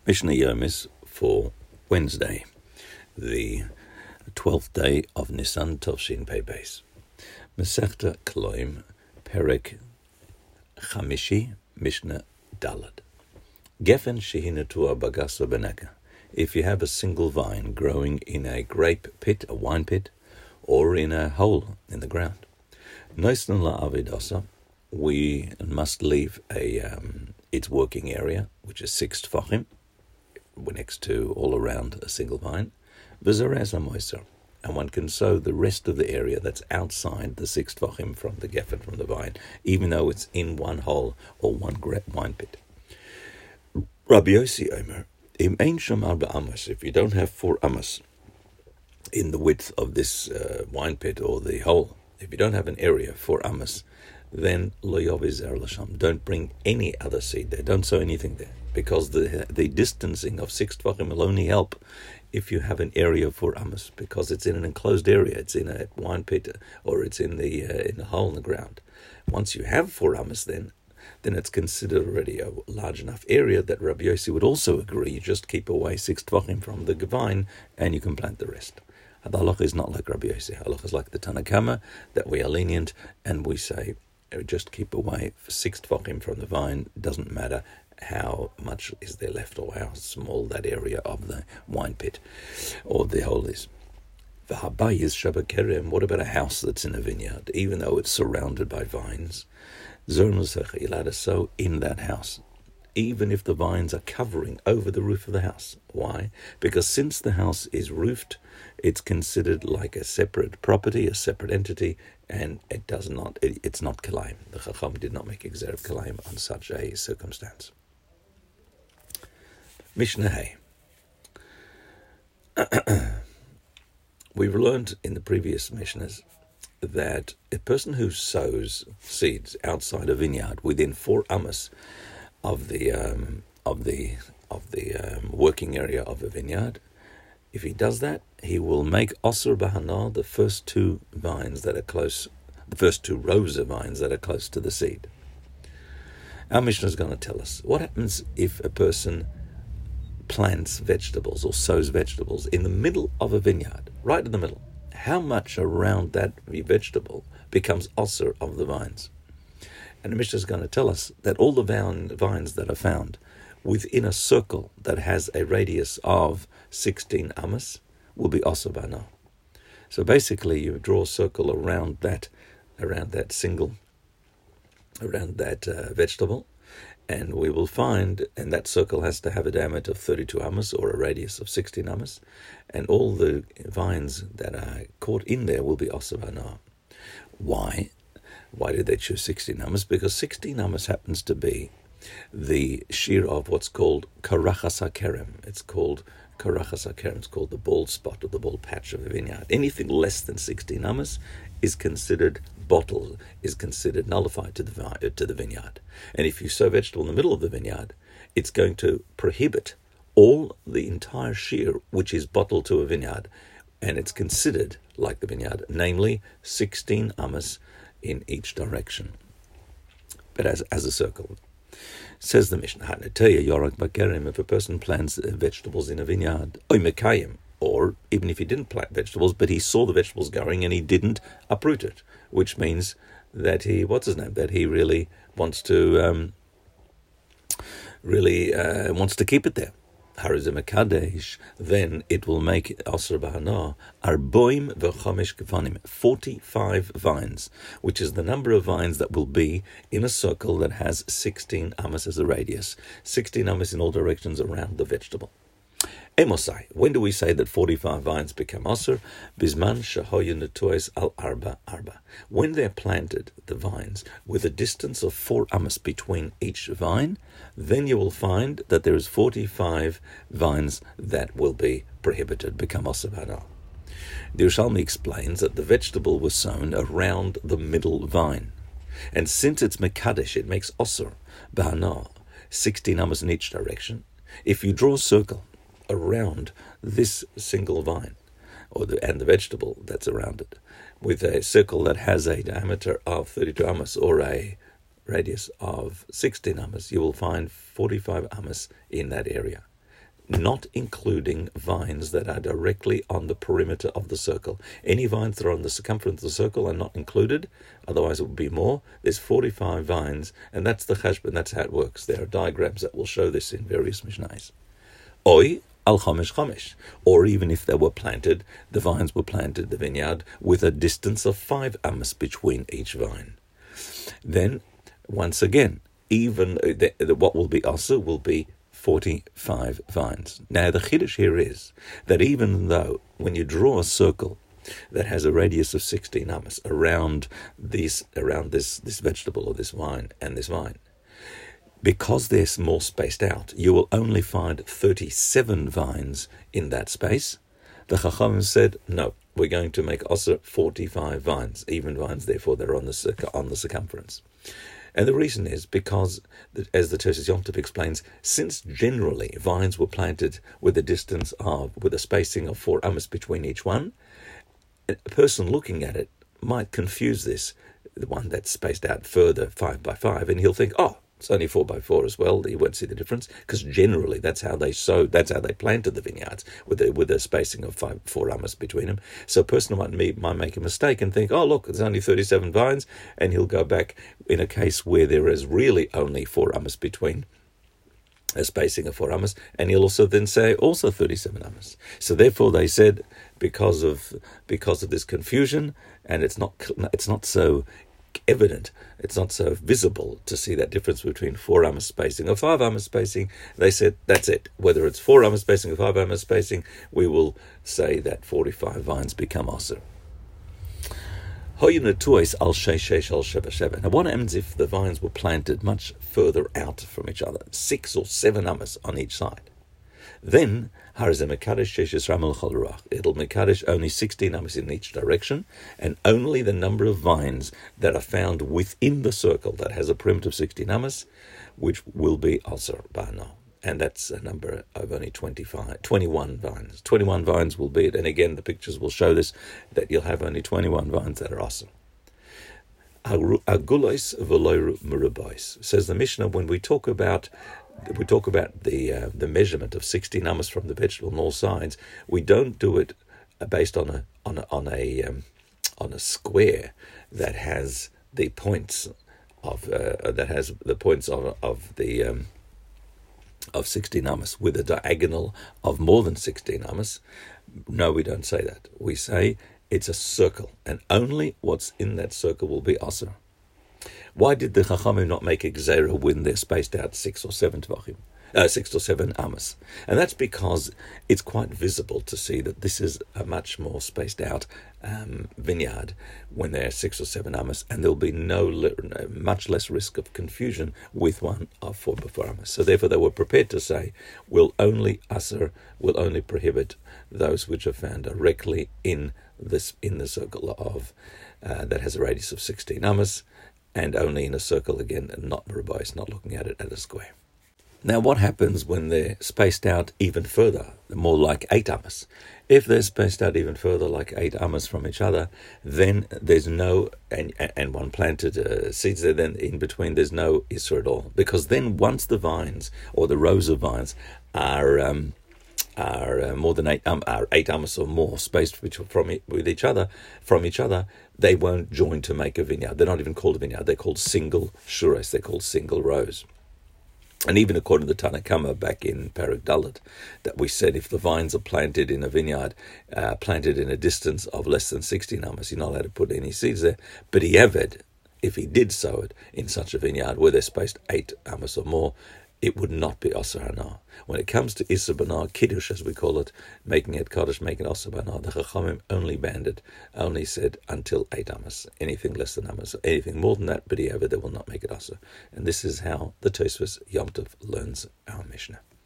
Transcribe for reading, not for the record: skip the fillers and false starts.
Mishnah Yomis for Wednesday, the 12th day of Nisan Tovshin Pei Beis. Masechta Kloim, Perek Chamishi, Mishnah Dalad. Gefen Shehinatua Bagasa Beneka. If you have a single vine growing in a grape pit, a wine pit, or in a hole in the ground, Noisnan la Avidasa, we must leave its working area, which is 6 tfachim, next to all around a single vine, v'zarez ha-moiser, and one can sow the rest of the area that's outside the 6 tfachim from the geffen, from the vine, even though it's in one hole or one wine pit. Rabbi Yossi Omer, im ein sham arba amos, if you don't have 4 amos in the width of this wine pit or the hole, if you don't have an area 4 amos, then lo yoviz er lasham, don't bring any other seed there, don't sow anything there, because the distancing of 6 tvachim will only help if you have an area for amos, because it's in an enclosed area, it's in a wine pit, or it's in a hole in the ground. Once you have 4 amos, then it's considered already a large enough area that Rabbi Yossi would also agree. You just keep away 6 tvachim from the vine, and you can plant the rest. The halacha is not like Rabbi Yossi. Halacha is like the Tanna Kama, that we are lenient, and we say, just keep away 6 tvachim from the vine. It doesn't matter how much is there left or how small that area of the wine pit or the hole is. V'habai is shabakerem. What about a house that's in a vineyard? Even though it's surrounded by vines, you're allowed to sow in that house, even if the vines are covering over the roof of the house. Why? Because since the house is roofed, it's considered like a separate property, a separate entity, and it's not kalaim. The Chacham did not make a gzer of kalaim on such a circumstance. Mishnah Hay. We've learned in the previous Mishnahs that a person who sows seeds outside a vineyard within 4 amos of the working area of a vineyard, if he does that, he will make osur bahana, the first 2 vines that are close, the first 2 rows of vines that are close to the seed. Our Mishnah is going to tell us what happens if a person plants vegetables or sows vegetables in the middle of a vineyard, right in the middle. How much around that vegetable becomes osur of the vines? And the Mishnah is going to tell us that all the vines that are found within a circle that has a radius of 16 amos will be osur bana. So basically, you draw a circle around that vegetable, and we will find, and that circle has to have a diameter of 32 amos or a radius of 16 amos, and all the vines that are caught in there will be osur bana. Why? Why did they choose 16 amos? Because 16 amos happens to be the shear of what's called karachas hakerem. It's called karachas hakerem. It's called the bald spot or the bald patch of a vineyard. Anything less than 16 amos is considered bottled, is considered nullified to the vineyard. And if you sow vegetable in the middle of the vineyard, it's going to prohibit all the entire shear which is bottled to a vineyard, and it's considered like the vineyard, namely 16 amos in each direction, but as a circle. Says the Mishnah, if a person plants vegetables in a vineyard, or even if he didn't plant vegetables, but he saw the vegetables going and he didn't uproot it, which means that he really wants to keep it there. Then it will make osur bahana arboim v'chomesh gevanim, 45 vines, which is the number of vines that will be in a circle that has 16 amos as a radius, 16 amos in all directions around the vegetable. Emosai, when do we say that 45 vines become osur? Bisman shahoyu netues al arba. When they're planted, the vines, with a distance of 4 amos between each vine, then you will find that there is 45 vines that will be prohibited, become osur bana. The Yerushalmi explains that the vegetable was sown around the middle vine, and since it's mekadesh, it makes osur bana, 16 amos in each direction. If you draw a circle around this single vine, and the vegetable that's around it, with a circle that has a diameter of 32 amos or a radius of 16 amos, you will find 45 amos in that area. not including vines that are directly on the perimeter of the circle. Any vines that are on the circumference of the circle are not included, otherwise it would be more. There's 45 vines, and that's the cheshbon, that's how it works. There are diagrams that will show this in various mishnayos. Oi al chomesh chomesh, or even if they were planted, the vines were planted, the vineyard, with a distance of 5 amos between each vine. Then, once again, even what will be also will be 45 vines. Now, the chiddush here is that even though when you draw a circle that has a radius of 16 amos around this vegetable or this vine and this vine, because they're more spaced out, you will only find 37 vines in that space. The Chachamim said, no, we're going to make also 45 vines, even vines, therefore they're on the circumference. And the reason is because, as the Tosos Yom Tov explains, since generally vines were planted with a spacing of 4 amos between each one, a person looking at it might confuse this, the one that's spaced out further, 5 by 5, and he'll think, oh, it's only 4 by 4 as well. You won't see the difference, because generally that's how they planted the vineyards, with a spacing of 4 amos between them. So a person might make a mistake and think, oh look, there's only 37 vines, and he'll go back in a case where there is really only 4 amos between a spacing of 4 amos, and he'll also then say also 37 amos. So therefore they said, because of this confusion, and it's not so evident, it's not so visible to see that difference between 4 amos spacing or 5 amos spacing, they said that's it. Whether it's 4 amos spacing or 5 amos spacing, we will say that 45 vines become aser. Now what happens if the vines were planted much further out from each other, 6 or 7 amos on each side? Then it'll mekadesh only 16 amos in each direction, and only the number of vines that are found within the circle that has a perimeter of 16 amos, which will be aser ba'ana. And that's a number of only 21 vines. 21 vines will be it. And again, the pictures will show this, that you'll have only 21 vines that are aser. Agulos v'loiru merubos, says the Mishnah, when we talk about the measurement of 16 amos from the vegetable on all sides, we don't do it based on a square that has the points of 16 amos with a diagonal of more than 16 amos. No, we don't say that. We say it's a circle, and only what's in that circle will be aser. Why did the Chachamim not make a gzera when they're spaced out 6 or 7 amos? And that's because it's quite visible to see that this is a much more spaced out vineyard when they're 6 or 7 amos, and there'll be much less risk of confusion with one of 4 by 4 amos. So therefore they were prepared to say, we'll only prohibit those which are found directly in the circle of that has a radius of 16 amos, and only in a circle again, and not merubos, not looking at it at a square. Now, what happens when they're spaced out even further, more like 8 amos? If they're spaced out even further, like 8 amos from each other, then there's no, and one planted seeds there, then in between there's no isser at all. Because then once the vines, or the rows of vines, are more than 8 amos or more spaced from each other, they won't join to make a vineyard. They're not even called a vineyard. They're called single shuros. They're called single rows. And even according to the Tanakama back in Perek Dalet, that we said if the vines are planted in a vineyard, planted in a distance of less than 16 amos, you're not allowed to put any seeds there. But Eved, if he did sow it in such a vineyard where they're spaced 8 amos or more, it would not be Aser Hana. When it comes to Isser B'Na, Kiddush as we call it, making it Kaddish, making it Aser B'Na, the Chachamim only said until 8 amos. Anything less than amos, anything more than that, but they will not make it Aser. And this is how the Tosfos Yom Tov learns our Mishnah.